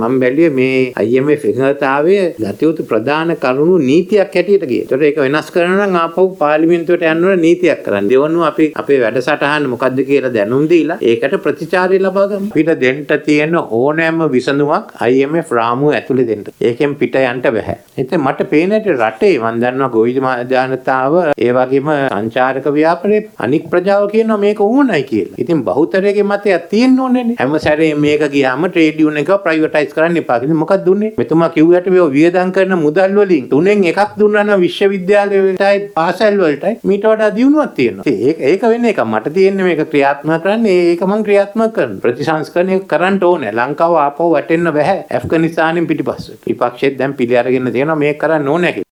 මම බැලුවේ මේ IMF එකඟතාවයේ ගතියුතු ප්‍රධාන කරුණු නීතියක් හැටියට ගියේ. ඒතකොට ඒක වෙනස් කරනවා නම් ආපහු පාර්ලිමේන්තුවට යන්න ඕන නීතියක් කරන්න. දෙවනුව අපි අපේ වැඩසටහන මොකද්ද කියලා දැනුම් දීලා ඒකට ප්‍රතිචාරය ලබා ගමු. අපිට දෙන්න තියෙන ඕනෑම විසඳුමක් IMF රාමුව ඇතුලේ දෙන්න. ඒකෙන් පිට යන්න බෑ. ඉතින් මට පේන රටේ මම දන්නවා ගොවිද ජනතාව ඒ වගේම සංචාරක ව්‍යාපාරේ අනික් ප්‍රජාව කියනවා මේක ඕනයි කියලා. ඉතින් බහුතරයේ මතයක් තියෙන්න ඕනේනේ. හැම සැරේ මේක ගියාම ට්‍රේඩ් යුනියන් එක ප්‍රයිවටයිස් කරන්න එපා කියලා. මොකක්ද දුන්නේ? මෙතුමා කිව්වට මේ වියදම් කරන මුදල් වලින් 3න් එකක් දුන්නා නම් විශ්වවිද්‍යාල වලටයි පාසල් වලටයි මීට වඩා දියුණුවක් තියෙනවා. ඒක වෙන එක. මට තියෙන්නේ මේක ක්‍රියාත්මක කරන්න. ඒක මම ක්‍රියාත්මක කරනවා. ප්‍රතිසංස්කරණය කරන්න ඕනේ. ලංකාව ආපහු වැටෙන්න බෑ. ඇෆ්ගනිස්තානෙන් පිටිපස්ස. විපක්ෂෙත් දැන් පිළි අරගෙන තියෙනවා මේක කරන්න ඕනේ කියලා.